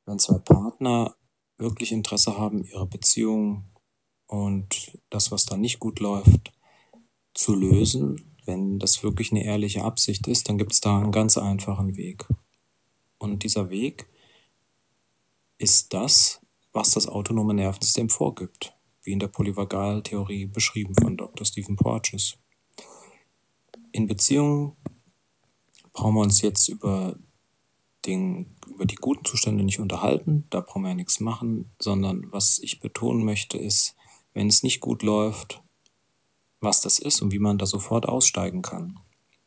wenn zwei Partner wirklich Interesse haben, ihre Beziehung und das, was da nicht gut läuft, zu lösen, wenn das wirklich eine ehrliche Absicht ist, dann gibt es da einen ganz einfachen Weg. Und dieser Weg ist das, was das autonome Nervensystem vorgibt, wie in der Polyvagaltheorie beschrieben von Dr. Stephen Porges. In Beziehungen brauchen wir uns jetzt über die guten Zustände nicht unterhalten, da brauchen wir ja nichts machen, sondern was ich betonen möchte ist, wenn es nicht gut läuft, was das ist und wie man da sofort aussteigen kann.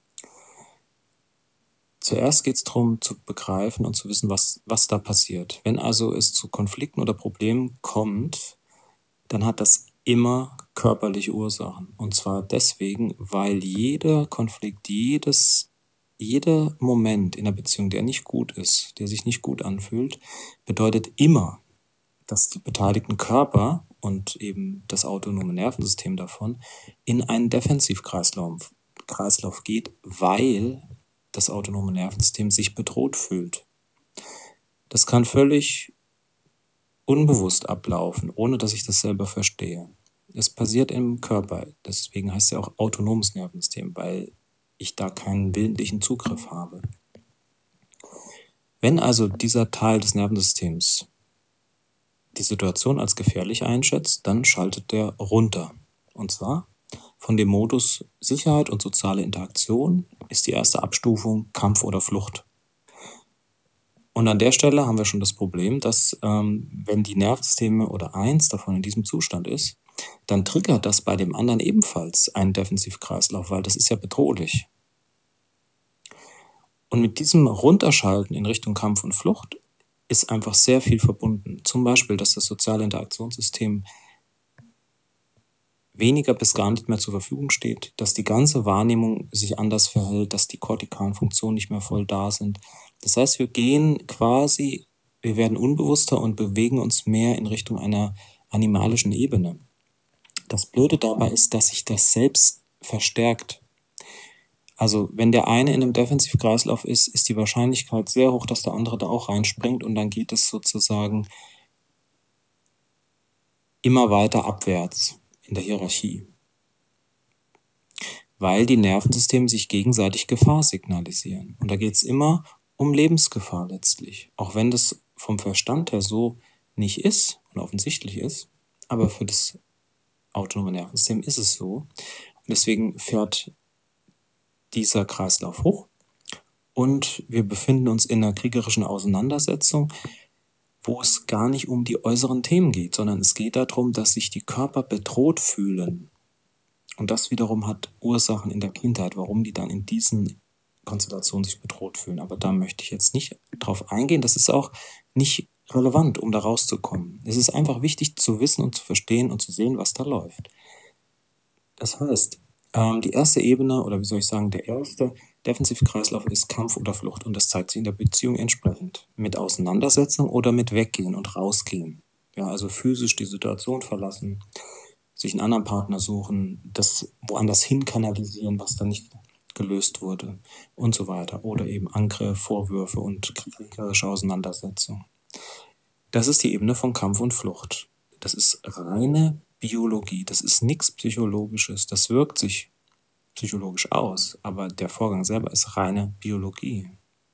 Zuerst geht es darum, zu begreifen und zu wissen, was da passiert. Wenn also es zu Konflikten oder Problemen kommt, dann hat das immer körperliche Ursachen. Und zwar deswegen, weil jeder Konflikt, jeder Moment in der Beziehung, der nicht gut ist, der sich nicht gut anfühlt, bedeutet immer, dass die beteiligten Körper und eben das autonome Nervensystem davon in einen Defensivkreislauf geht, weil das autonome Nervensystem sich bedroht fühlt. Das kann völlig unbewusst ablaufen, ohne dass ich das selber verstehe. Es passiert im Körper, deswegen heißt es ja auch autonomes Nervensystem, weil ich da keinen willentlichen Zugriff habe. Wenn also dieser Teil des Nervensystems die Situation als gefährlich einschätzt, dann schaltet der runter. Und zwar von dem Modus Sicherheit und soziale Interaktion ist die erste Abstufung Kampf oder Flucht. Und an der Stelle haben wir schon das Problem, dass wenn die Nervensysteme oder eins davon in diesem Zustand ist, dann triggert das bei dem anderen ebenfalls einen Defensivkreislauf, weil das ist ja bedrohlich. Und mit diesem Runterschalten in Richtung Kampf und Flucht ist einfach sehr viel verbunden. Zum Beispiel, dass das soziale Interaktionssystem weniger bis gar nicht mehr zur Verfügung steht, dass die ganze Wahrnehmung sich anders verhält, dass die kortikalen Funktionen nicht mehr voll da sind. Das heißt, wir werden unbewusster und bewegen uns mehr in Richtung einer animalischen Ebene. Das Blöde dabei ist, dass sich das selbst verstärkt. Also wenn der eine in einem Defensivkreislauf ist, ist die Wahrscheinlichkeit sehr hoch, dass der andere da auch reinspringt und dann geht es sozusagen immer weiter abwärts in der Hierarchie, weil die Nervensysteme sich gegenseitig Gefahr signalisieren. Und da geht es immer um Lebensgefahr letztlich, auch wenn das vom Verstand her so nicht ist und offensichtlich ist, aber für das autonome Nervensystem ist es so. Und deswegen fährt dieser Kreislauf hoch und wir befinden uns in einer kriegerischen Auseinandersetzung, wo es gar nicht um die äußeren Themen geht, sondern es geht darum, dass sich die Körper bedroht fühlen. Und das wiederum hat Ursachen in der Kindheit, warum die dann in diesen Konstellationen sich bedroht fühlen. Aber da möchte ich jetzt nicht drauf eingehen. Das ist auch nicht relevant, um da rauszukommen. Es ist einfach wichtig zu wissen und zu verstehen und zu sehen, was da läuft. Das heißt, die erste Ebene, oder wie soll ich sagen, der erste Defensivkreislauf ist Kampf oder Flucht. Und das zeigt sich in der Beziehung entsprechend. Mit Auseinandersetzung oder mit Weggehen und Rausgehen. Ja, also physisch die Situation verlassen, sich einen anderen Partner suchen, das woanders hin kanalisieren, was da nicht gelöst wurde und so weiter. Oder eben Angriff, Vorwürfe und kriegerische Auseinandersetzung. Das ist die Ebene von Kampf und Flucht. Das ist reine Biologie, das ist nichts Psychologisches, das wirkt sich psychologisch aus, aber der Vorgang selber ist reine Biologie.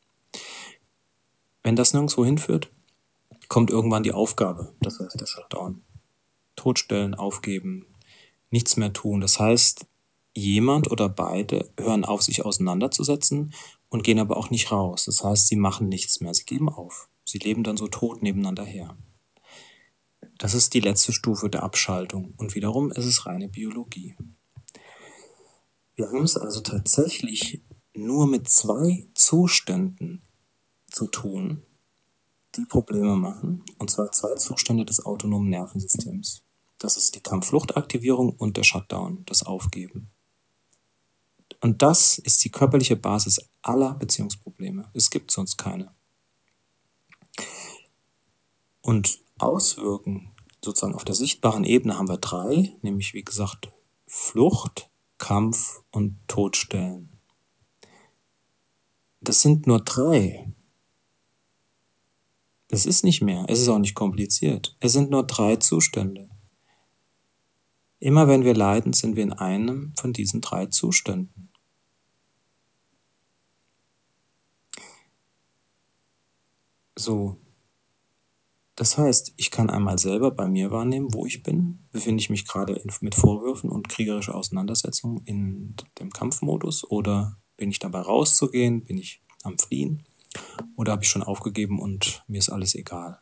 Wenn das nirgendwo hinführt, kommt irgendwann die Aufgabe, das heißt der Shutdown. Totstellen, aufgeben, nichts mehr tun. Das heißt, jemand oder beide hören auf, sich auseinanderzusetzen und gehen aber auch nicht raus. Das heißt, sie machen nichts mehr, sie geben auf. Sie leben dann so tot nebeneinander her. Das ist die letzte Stufe der Abschaltung und wiederum ist es reine Biologie. Wir haben es also tatsächlich nur mit 2 Zuständen zu tun, die Probleme machen, und zwar 2 Zustände des autonomen Nervensystems. Das ist die Kampf-Flucht-Aktivierung und der Shutdown, das Aufgeben. Und das ist die körperliche Basis aller Beziehungsprobleme. Es gibt sonst keine. Und auswirken, sozusagen auf der sichtbaren Ebene haben wir 3, nämlich wie gesagt Flucht, Kampf und Todstellen. Das sind nur 3. Das ist nicht mehr. Es ist auch nicht kompliziert. Es sind nur 3 Zustände. Immer wenn wir leiden, sind wir in einem von diesen 3 Zuständen. So. Das heißt, ich kann einmal selber bei mir wahrnehmen, wo ich bin. Befinde ich mich gerade mit Vorwürfen und kriegerischer Auseinandersetzung in dem Kampfmodus? Oder bin ich dabei rauszugehen? Bin ich am Fliehen? Oder habe ich schon aufgegeben und mir ist alles egal?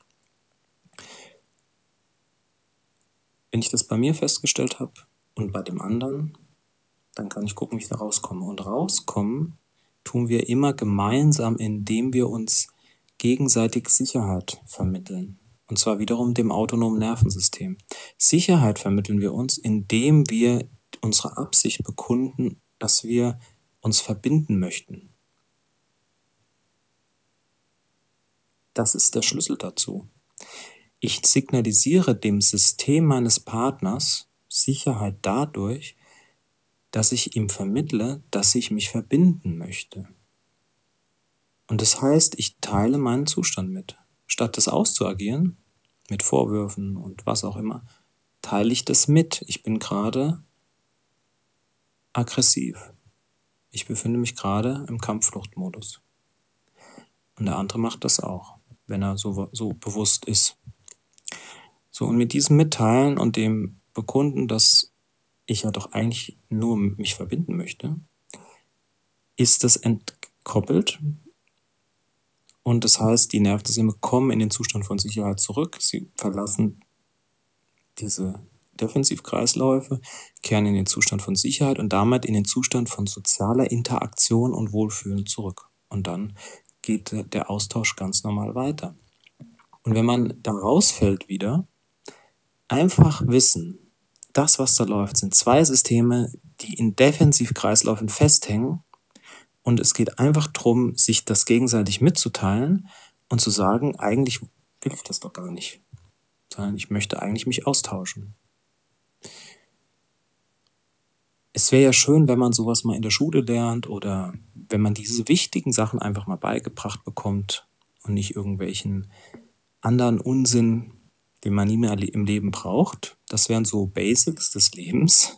Wenn ich das bei mir festgestellt habe und bei dem anderen, dann kann ich gucken, wie ich da rauskomme. Und rauskommen tun wir immer gemeinsam, indem wir uns gegenseitig Sicherheit vermitteln. Und zwar wiederum dem autonomen Nervensystem. Sicherheit vermitteln wir uns, indem wir unsere Absicht bekunden, dass wir uns verbinden möchten. Das ist der Schlüssel dazu. Ich signalisiere dem System meines Partners Sicherheit dadurch, dass ich ihm vermittle, dass ich mich verbinden möchte. Und das heißt, ich teile meinen Zustand mit. Statt das auszuagieren, mit Vorwürfen und was auch immer, teile ich das mit. Ich bin gerade aggressiv. Ich befinde mich gerade im Kampffluchtmodus. Und der andere macht das auch, wenn er so bewusst ist. So, und mit diesem Mitteilen und dem Bekunden, dass ich ja doch eigentlich nur mich verbinden möchte, ist das entkoppelt. Und das heißt, die Nervensysteme kommen in den Zustand von Sicherheit zurück. Sie verlassen diese Defensivkreisläufe, kehren in den Zustand von Sicherheit und damit in den Zustand von sozialer Interaktion und Wohlfühlen zurück. Und dann geht der Austausch ganz normal weiter. Und wenn man da rausfällt wieder, einfach wissen, das, was da läuft, sind 2 Systeme, die in Defensivkreisläufen festhängen. Und es geht einfach darum, sich das gegenseitig mitzuteilen und zu sagen, eigentlich will ich das doch gar nicht, sondern ich möchte eigentlich mich austauschen. Es wäre ja schön, wenn man sowas mal in der Schule lernt oder wenn man diese wichtigen Sachen einfach mal beigebracht bekommt und nicht irgendwelchen anderen Unsinn, den man nie mehr im Leben braucht. Das wären so Basics des Lebens.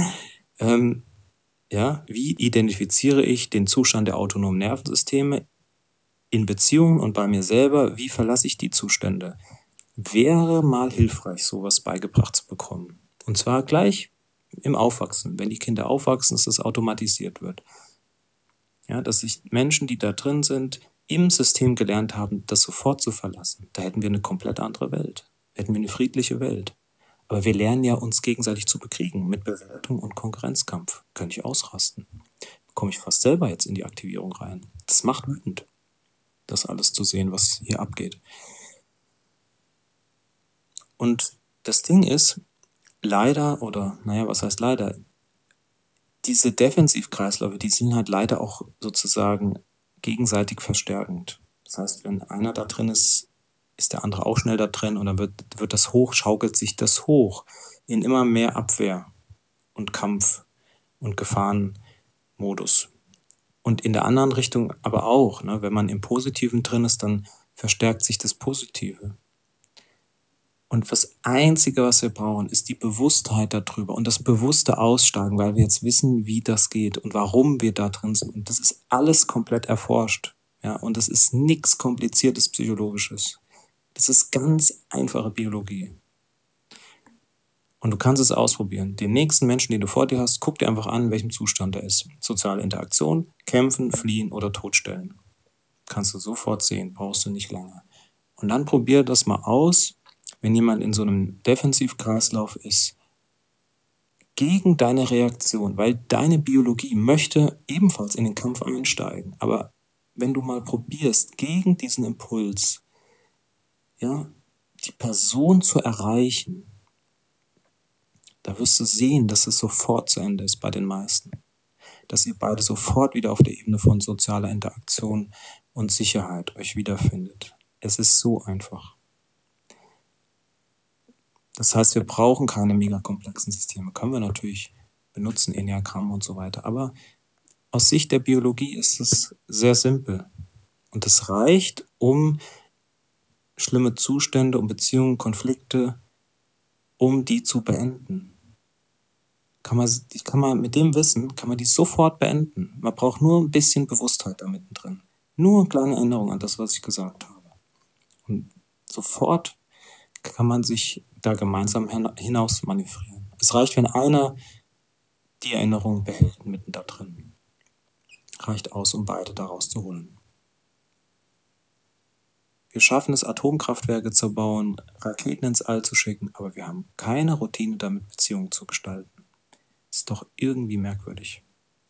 Wie identifiziere ich den Zustand der autonomen Nervensysteme in Beziehungen und bei mir selber? Wie verlasse ich die Zustände? Wäre mal hilfreich, sowas beigebracht zu bekommen. Und zwar gleich im Aufwachsen. Wenn die Kinder aufwachsen, dass das automatisiert wird. Ja, dass sich Menschen, die da drin sind, im System gelernt haben, das sofort zu verlassen. Da hätten wir eine komplett andere Welt. Hätten wir eine friedliche Welt. Aber wir lernen ja, uns gegenseitig zu bekriegen mit Bewertung und Konkurrenzkampf. Könnte ich ausrasten. Komme ich fast selber jetzt in die Aktivierung rein. Das macht wütend, das alles zu sehen, was hier abgeht. Und das Ding ist, leider, oder naja, was heißt leider, diese Defensivkreisläufe, die sind halt leider auch sozusagen gegenseitig verstärkend. Das heißt, wenn einer da drin ist, ist der andere auch schnell da drin und dann wird das hoch, schaukelt sich das hoch in immer mehr Abwehr und Kampf und Gefahrenmodus. Und in der anderen Richtung aber auch, ne? Wenn man im Positiven drin ist, dann verstärkt sich das Positive. Und das Einzige, was wir brauchen, ist die Bewusstheit darüber und das bewusste Aussteigen, weil wir jetzt wissen, wie das geht und warum wir da drin sind. Und das ist alles komplett erforscht. Ja? Und das ist nichts Kompliziertes Psychologisches. Das ist ganz einfache Biologie. Und du kannst es ausprobieren. Den nächsten Menschen, den du vor dir hast, guck dir einfach an, in welchem Zustand er ist. Soziale Interaktion, kämpfen, fliehen oder totstellen. Kannst du sofort sehen, brauchst du nicht lange. Und dann probier das mal aus, wenn jemand in so einem Defensivkreislauf ist, gegen deine Reaktion, weil deine Biologie möchte ebenfalls in den Kampf einsteigen. Aber wenn du mal probierst, gegen diesen Impuls, ja, die Person zu erreichen, da wirst du sehen, dass es sofort zu Ende ist bei den meisten. Dass ihr beide sofort wieder auf der Ebene von sozialer Interaktion und Sicherheit euch wiederfindet. Es ist so einfach. Das heißt, wir brauchen keine mega komplexen Systeme. Können wir natürlich benutzen, Enneagramm und so weiter. Aber aus Sicht der Biologie ist es sehr simpel. Und es reicht, um schlimme Zustände und Beziehungen, Konflikte, um die zu beenden. Mit dem Wissen kann man die sofort beenden. Man braucht nur ein bisschen Bewusstheit da mittendrin. Nur eine kleine Erinnerung an das, was ich gesagt habe. Und sofort kann man sich da gemeinsam hinaus manövrieren. Es reicht, wenn einer die Erinnerung behält mitten da drin. Reicht aus, um beide da rauszuholen. Wir schaffen es, Atomkraftwerke zu bauen, Raketen ins All zu schicken, aber wir haben keine Routine damit, Beziehungen zu gestalten. Ist doch irgendwie merkwürdig.